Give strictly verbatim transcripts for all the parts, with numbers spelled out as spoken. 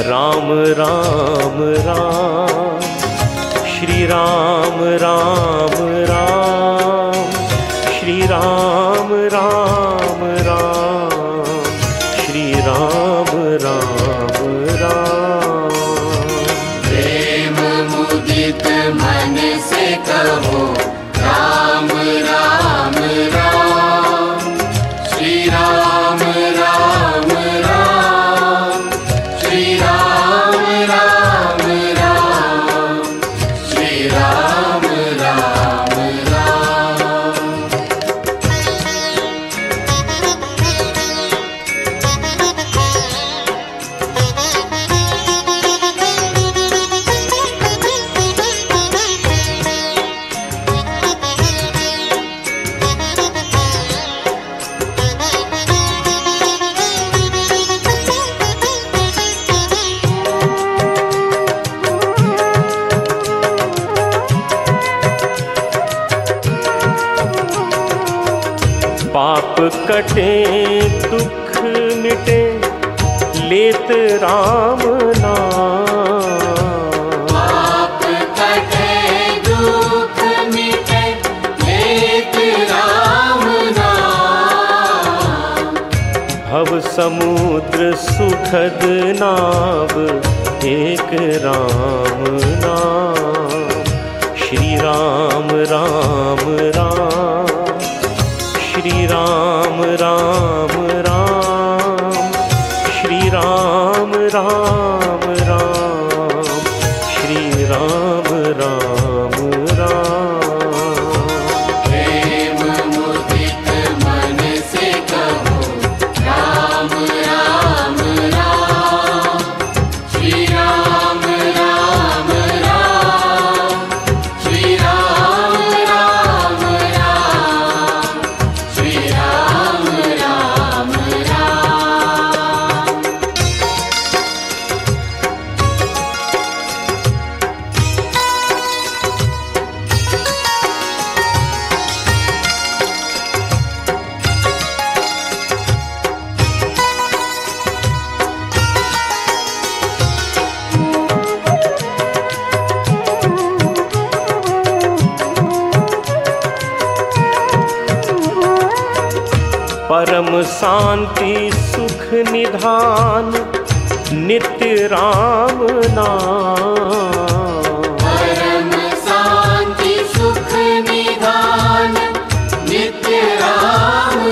राम राम राम, श्री राम राम राम, श्री राम राम राम, श्री राम राम राम। प्रेम मुदित मन से कहो राम राम राम, श्री राम राम राम, श्री राम राम राम, श्री राम राम राम। पाप कटे दुख मिटे लेत राम नाम, पाप कटे दुख मिटे लेत राम नाम। भव समुद्र सुखद नाव एक राम नाम, श्री राम राम राम, श्री राम राम राम, श्री राम राम राम, श्री राम राम राम। प्रेम मुदित मन से कहो राम राम राम, श्री राम राम राम, श्री राम राम राम, श्री राम राम राम। परम शांति सुख निधान नित्य राम नाम, परम शांति सुख निधान नित्य राम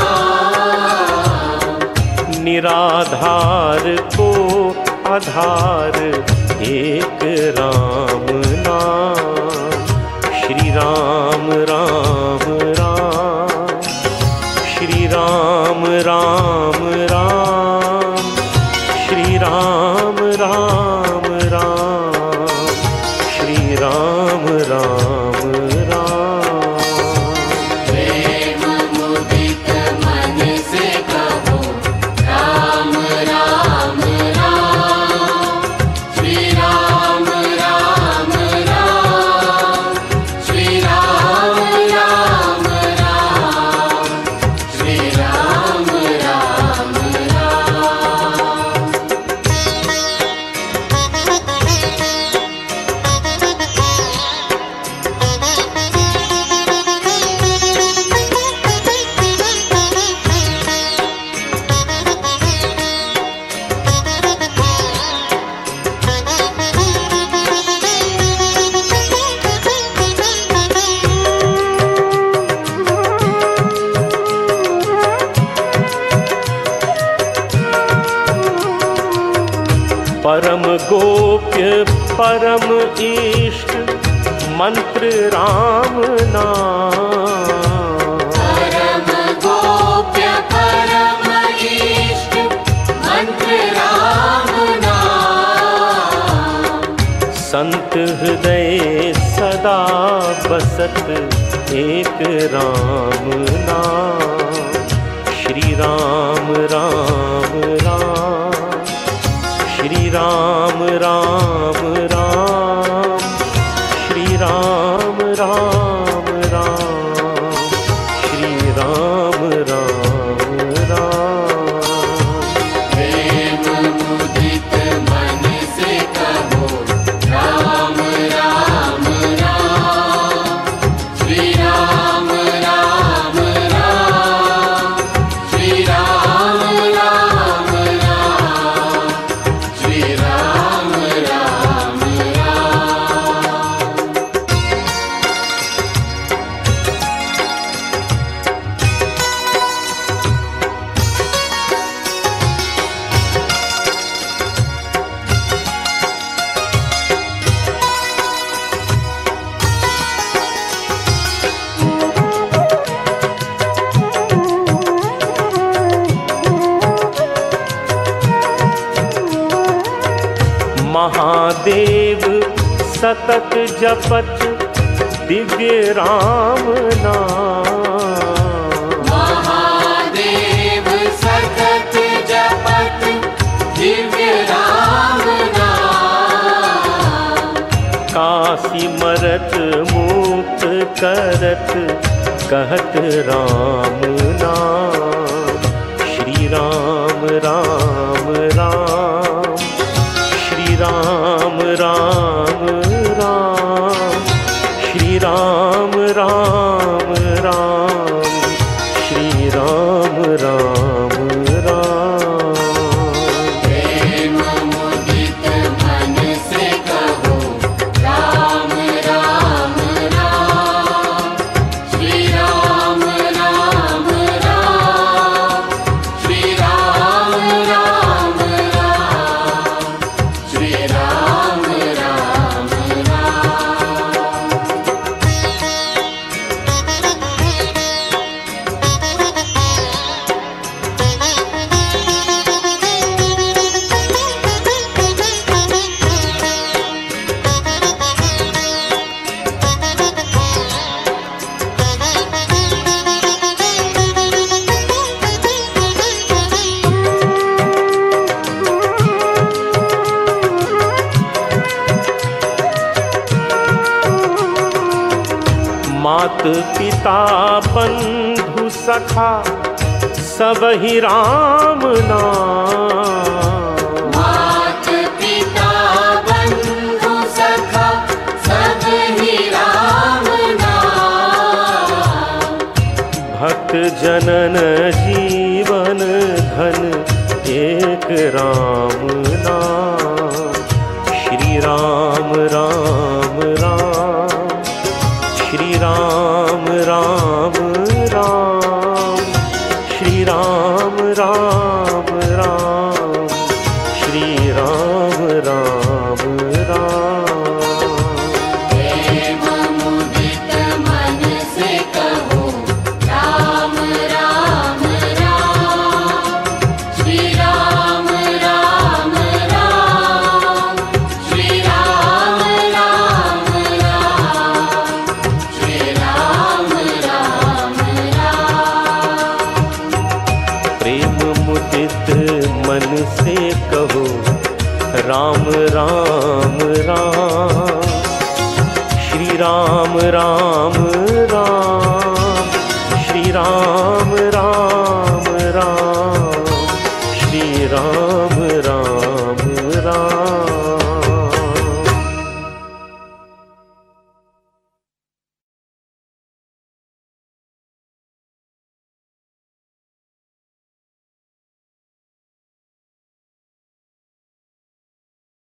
नाम। निराधार को आधार एक राम नाम, श्री राम राम राम, श्री राम राम राम, श्री राम राम राम, श्री राम राम राम। प्रेम मुदित मन से कहो राम राम राम, श्री राम राम राम, श्री राम राम राम, श्री राम राम राम। परम गोप्य परम इष्ट मंत्र राम नाम, परम गोप्य परम इष्ट मंत्र राम नाम। संत हृदय सदा बसत एक राम नाम, श्री राम राम राम, श्री राम राम राम, श्री राम राम राम, श्री राम राम राम। प्रेम मुदित मन महादेव सतत जपत दिव्य राम नाम। महादेव सतत जपत दिव्य राम नाम। काशी मरत मुक्त करत कहत राम नाम। श्री राम राम राम, श्री राम राम राम, श्री राम राम राम, श्री राम राम राम। प्रेम मुदित मन से कहो राम राम राम। श्री राम राम राम, श्री राम राम राम, श्री राम राम राम। मात पिता बंधु सखा सब ही राम नाम। मात पिता बंधु सखा सब ही राम नाम। भक्त जनन जीवन धन एक राम नाम। श्री राम राम राम, श्री राम राम राम, श्री राम राम राम, श्री राम राम राम। प्रेम मुदित मन से कहो राम राम राम। श्री राम राम राम, श्री राम राम राम, श्री राम राम राम। प्रेम मुदित मन से कहो राम राम राम, श्री राम राम राम,